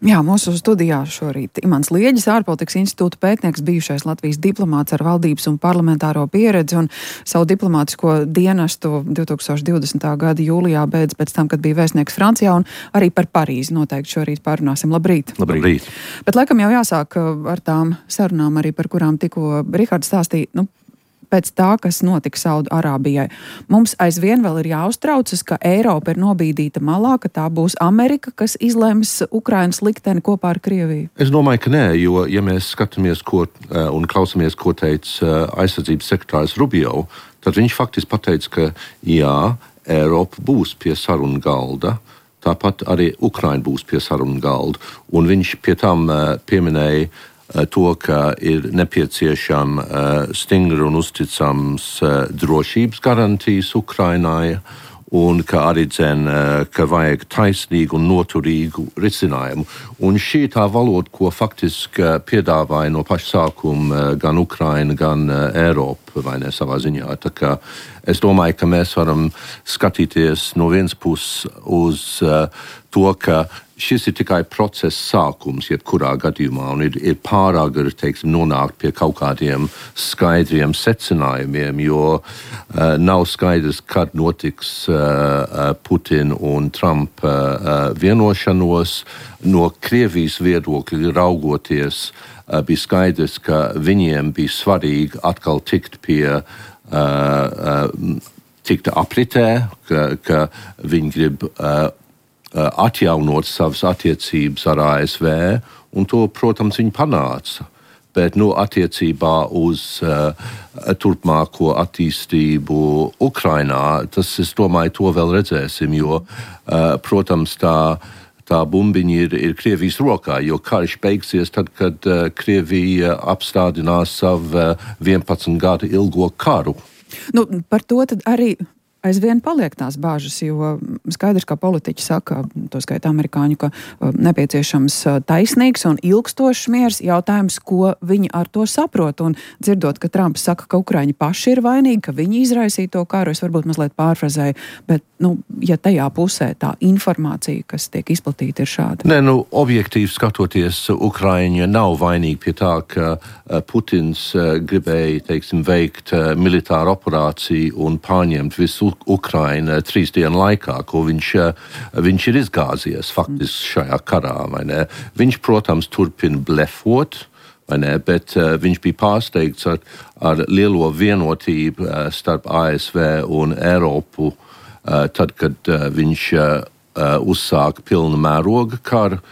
Jā, mūsu studijā šorīt Imants Lieģis, ārpolitikas institūta pētnieks, bijušais Latvijas diplomāts ar valdības un parlamentāro pieredzi un savu diplomātisko dienestu 2020. Gada jūlijā beidz pēc tam, kad bija vēstnieks Francijā, un arī par Parīzi noteikti šorīt pārunāsim. Labrīt! Labrīt! Bet laikam jau jāsāk ar tām sarunām arī, par kurām tikko Rihards stāstīja, pēc tā, kas notika Saudarābijai. Mums aizvien vēl ir jāuztraucas, ka Eiropa ir nobīdīta malā, ka tā būs Amerika, kas izlems Ukrainas likteni kopā ar Krieviju. Es domāju, ka nē, jo, ja mēs skatāmies un klausamies, ko teica aizsardzības sekretārs Rubio, tad viņš faktiski pateica, ka jā, Eiropa būs pie sarunu galda, tāpat arī Ukraina būs pie sarunu galda, un viņš pie tam pieminēja to, ka ir nepieciešama stingra un uzticams drošības garantijas Ukrainai, un ka arī ka vajag taisnīgu un noturīgu risinājumu. Un šī tā valoda, ko faktiski piedāvāja no paša sākuma gan Ukraina, gan Eiropa, vai ne, savā ziņā. Tā kā es domāju, ka mēs varam skatīties no vienas puses uz to, ka šis ir tikai procesa sākums, jebkurā gadījumā, un ir pārāk, teiksim, nonākt pie kaut kādiem skaidriem secinājumiem, jo nav skaidrs, kad notiks Putina un Trumpa vienošanos. No Krievijas viedokļa raugoties, bija skaidrs, ka viņiem bija svarīgi atkal tikt apritē, ka viņi grib atjaunot savas attiecības ar ASV, un to, protams, viņi panāca. Bet attiecībā uz turpmāko attīstību Ukrainā, tas, es domāju, to vēl redzēsim, jo, protams, tā bumbiņa ir Krievijas rokā, jo karš beigsies tad, kad Krievija apstādinās savu 11 gadu ilgo karu. Par to tad arī aizvien paliek tās bāžas, jo skaidrs, ka politiķi saka, to skaitā amerikāņu, ka nepieciešams taisnīgs un ilgstošs miers. Jautājums, ko viņi ar to saprot, un dzirdot, ka Trumps saka, ka Ukraiņi paši ir vainīgi, ka viņi izraisīja to karu, es varbūt mazliet pārfrazēju, bet, ja tajā pusē tā informācija, kas tiek izplatīta, ir šāda. Nē, objektīvi skatoties, Ukraiņa nav vainīgi pie tā, ka Putins gribēja, teiksim, veikt militāru operāciju un pārņemt visu Ukraina 3 dienu laikā, ko viņš ir izgāzies faktiski šajā karā, vai ne? Viņš, protams, turpina blefot, vai ne? Bet viņš bija pārsteigts ar lielo vienotību starp ASV un Eiropu, tad, kad viņš uzsāka pilna mēroga karu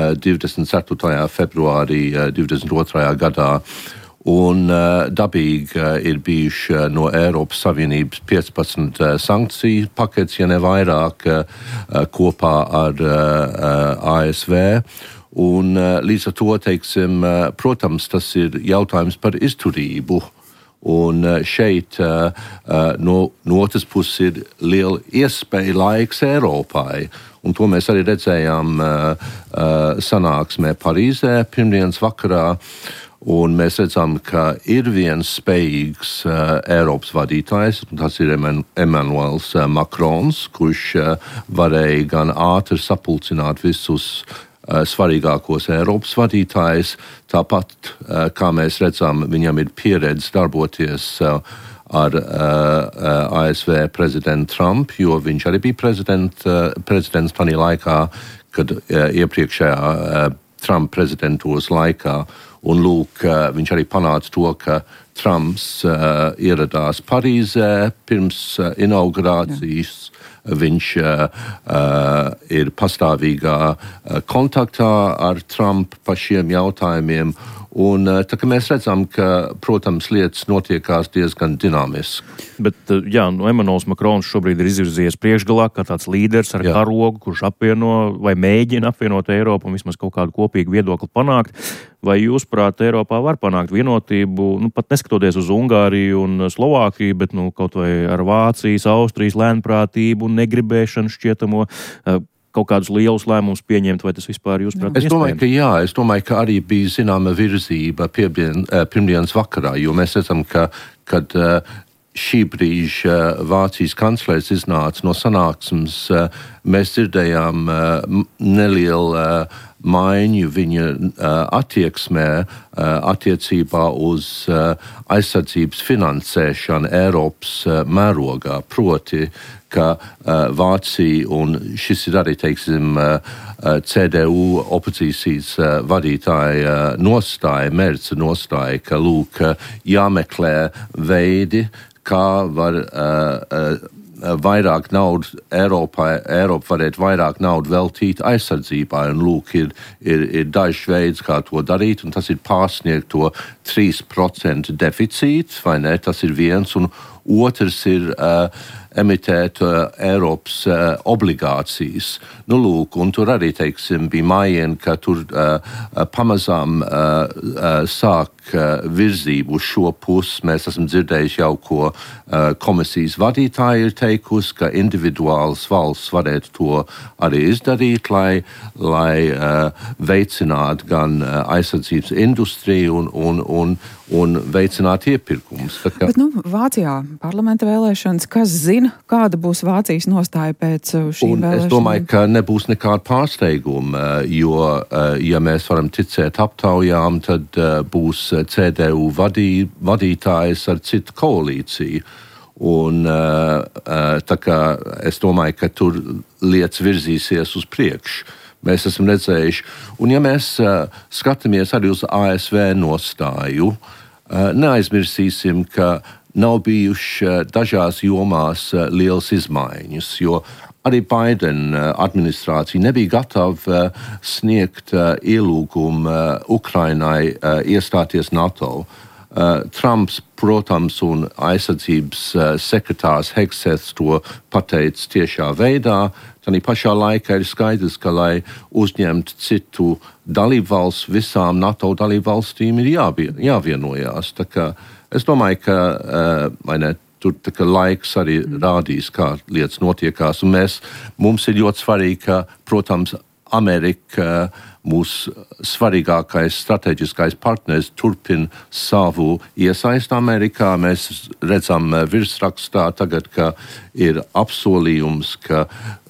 24. februārī 22. gadā. Un dabīgi ir bijuši no Eiropas Savienības 15 sankciju pakets, ja ne vairāk, kopā ar ASV. Un līdz ar to, teiksim, protams, tas ir jautājums par izturību. Un šeit no otras puses ir liela iespēja laiks Eiropai. Un to mēs arī redzējām sanāksmē Parīzē pirmdienas vakarā. Un mēs redzam, ka ir viens spējīgs Eiropas vadītājs, tas ir Emmanuels Macrons, kurš varēja gan ātri sapulcināt visus svarīgākos Eiropas vadītājus. Tāpat, kā mēs redzam, viņam ir pieredze darboties ar ASV prezidentu Trumpu, jo viņš arī bija prezidents tajā laikā, kad iepriekšējā Trumpa prezidentūras laikā. Un lūk, viņš arī panāca to, ka Trumps ieradās Parīzē pirms inaugurācijas. Viņš ir pastāvīgā kontaktā ar Trumpu par šiem jautājumiem. Un tā kā mēs redzam, ka, protams, lietas notiekās diezgan dinamiski. Bet, Emmanuels Macrons šobrīd ir izvirzījies priekšgalā kā tāds līderis ar karogu, kurš apvieno vai mēģina apvienot Eiropu un vismaz kaut kādu kopīgu viedokli panākt. Vai jūs, prāt, Eiropā var panākt vienotību, pat neskatoties uz Ungāriju un Slovākiju, bet kaut vai ar Vācijas, Austrijas lēnprātību un negribēšanu šķietamo kaut kādus lielus lēmumus pieņemt, vai tas vispār jūs prāt iespējams? Es domāju, ka jā. Es domāju, ka arī bija zināma virzība pirmdienas vakarā, jo mēs redzam, ka, kad šī brīža Vācijas kanclers iznāca no sanāksmes, mēs dzirdējām nelielu maiņu viņa attieksmē attiecībā uz aizsardzības finansēšanu Eiropas mērogā, proti, ka Vācija, un šis ir arī, teiksim, CDU opozīcijas vadītāja nostāja, Merca nostāja, ka, lūk, jāmeklē veidi, kā var vairāk naudu Eiropa varētu vairāk naudu veltīt aizsardzībai, un lūk, ir dažs veids, kā to darīt, un tas ir pārsniegt to 3% deficītu, vai ne, tas ir viens, un otrs ir emitēt Eiropas obligācijas. Nu, lūk, un tur arī, teiksim, bija mājieni, ka tur pamazām sāk virzību uz šo pusi. Mēs esam dzirdējuši jau, ko komisijas vadītāji ir teikusi, ka individuālas valsts varētu to arī izdarīt, lai veicinātu gan aizsardzības industriju un veicināt iepirkumus. Bet, Vācijā parlamenta vēlēšanas, kas zina, kāda būs Vācijas nostāja pēc šīm vēlēšanām? Es domāju, ka nebūs nekāda pārsteiguma, jo, ja mēs varam ticēt aptaujām, tad būs CDU vadītājs ar citu koalīciju. Un tā kā es domāju, ka tur lietas virzīsies uz priekšu. Mēs esam redzējuši. Un ja mēs skatāmies arī uz ASV nostāju, neaizmirsīsim, ka nav bijuši dažās jomās lielas izmaiņas, jo arī Baidena administrācija nebija gatava sniegt ielūgumu Ukrainai iestāties NATO. Trumps, protams, un aizsardzības sekretārs Hegseths to pateica tiešā veidā. Tādā pašā laikā ir skaidrs, ka, lai uzņemtu citu dalību valsts, visām NATO dalību valstīm ir jāvienojās. Tā kā es domāju, ka tur laiks arī rādīs, kā lietas notiekās. Un mums ir ļoti svarīgi, ka, protams, Amerika, mūsu svarīgākais strateģiskais partners, turpina savu iesaistu Amerikā. Mēs redzam virsrakstā tagad, ka ir apsolījums, ka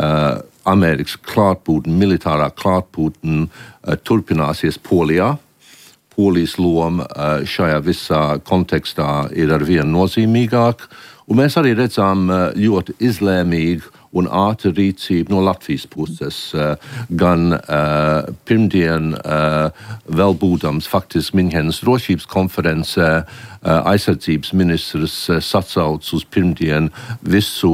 Amerikas klātbūtne, militārā klātbūtne turpināsies Polijā. Polijas loma šajā visā kontekstā ir arvien nozīmīgāka. Un mēs arī redzam ļoti izlēmīgu un ātru rīcību no Latvijas puses. Gan pirmdien vēl būdams faktiski Minhenes drošības konferencē, aizsardzības ministrs sacauc uz pirmdienu visu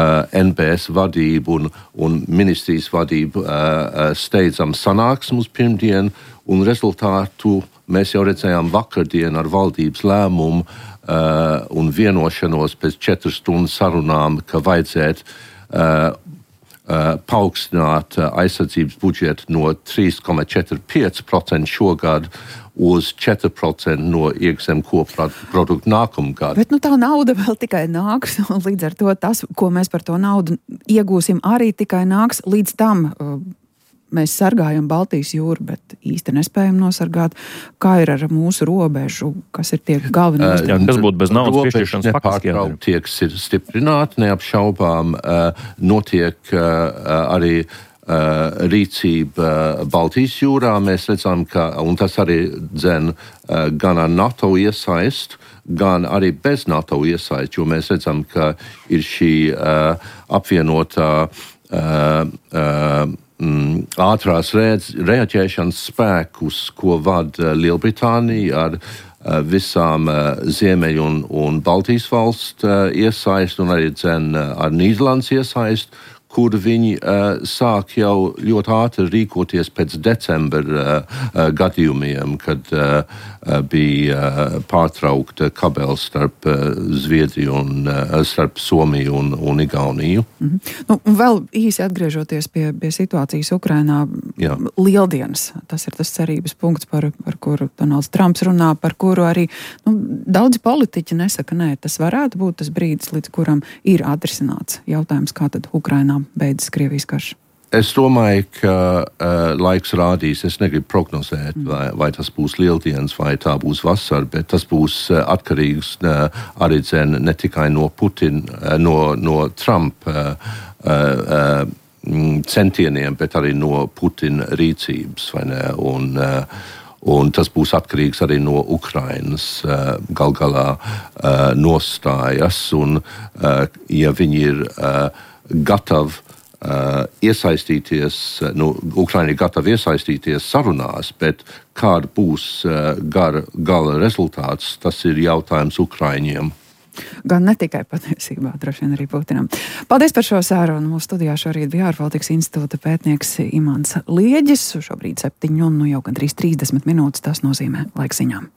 NBS vadību un ministrijas vadību steidzam sanāksmu uz pirmdienu, un rezultātu mēs jau redzējām vakardien ar valdības lēmumu un vienošanos pēc 4 stundu sarunām, ka vajadzētu paaugstināt aizsardzības budžetu no 3,45% šogad uz 4% no iekšzemes koprodukta nākamgad. Bet tā nauda vēl tikai nāks, un līdz ar to tas, ko mēs par to naudu iegūsim, arī tikai nāks. Līdz tam mēs sargājam Baltijas jūru, bet īsti nespējam nosargāt, kā ir ar mūsu robežu, kas ir tie galvenie. Kas būtu bez naudas piešķiršanas faktiski jādara? Tiek stiprināti, neapšaubām, notiek arī rīcība Baltijas jūrā. Mēs redzam, ka, un tas arī dzen gan ar NATO iesaistu, gan arī bez NATO iesaistu, jo mēs redzam, ka ir šī apvienotā ātrās reaģēšanas spēkus, ko vada Lielbritānija ar visām Ziemeļu un Baltijas valstu iesaistu, un arī ar Nīderlandes iesaistu, kur viņi sāk jau ļoti ātri rīkoties pēc decembra gadījumiem, kad bija pārtraukta kabels starp Zviedriju un starp Somiju un Igauniju. Un vēl īsi atgriežoties pie situācijas Ukrainā, Lieldienas, tas ir tas cerības punkts, par kuru Donalds Trumps runā, par kuru arī daudzi politiķi nesaka, nē, tas varētu būt tas brīdis, līdz kuram ir atrisināts jautājums, kā tad Ukrainā beidzas Krievijas karš. Es domāju, ka laiks rādīs, es negribu prognozēt, vai tas būs Lieldienas, vai tā būs vasara, bet tas būs atkarīgs arī ne tikai no Putina, no Trumpa centieniem, bet arī no Putina rīcības, vai ne? Un tas būs atkarīgs arī no Ukrainas gal galā nostājas. Un, ja viņi ir gatavi iesaistīties, Ukraina ir gatava iesaistīties sarunās, bet kāda būs gala rezultāts, tas ir jautājums Ukraiņiem. Gan ne tikai patiesībā, droši vien arī Putinam. Paldies par šo sārunu. Mūsu studijā šorīt bija ārpolitikas institūta pētnieks Imants Lieģis. Šobrīd 7 un jau gandrīz 30 minūtes tas nozīmē laikziņām.